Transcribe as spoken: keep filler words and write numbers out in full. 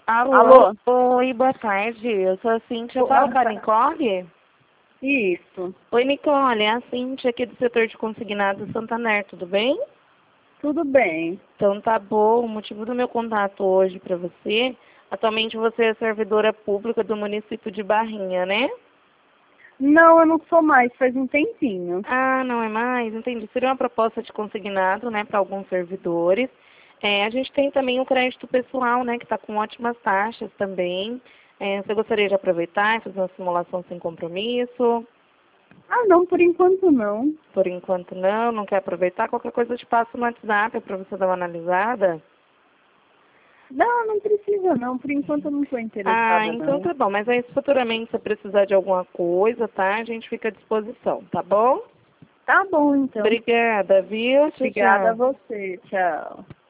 Alô? Alô? Oi, boa tarde. Eu sou a Cíntia. Eu Boa falo com a tarde. Nicole? Isso. Oi, Nicole. É a Cíntia aqui do setor de consignados Santander, tudo bem? Tudo bem. Então tá bom. O motivo do meu contato hoje para você, atualmente você é servidora pública do município de Barrinha, né? Não, eu não sou mais, faz um tempinho. Ah, não é mais? Entendi. Seria uma proposta de consignado, né, para alguns servidores. É, a gente tem também o crédito pessoal, né, que está com ótimas taxas também. É, você gostaria de aproveitar e fazer uma simulação sem compromisso? Ah, não, por enquanto não. Por enquanto não, não quer aproveitar? Qualquer coisa eu te passo no WhatsApp para você dar uma analisada. Não, não precisa não, por enquanto eu não estou Ah, interessada então não. tá bom. Mas aí, se futuramente você precisar de alguma coisa, tá? A gente fica à disposição, tá bom? Tá bom, então. Obrigada, viu? Tchau, Obrigada a tchau. você, tchau.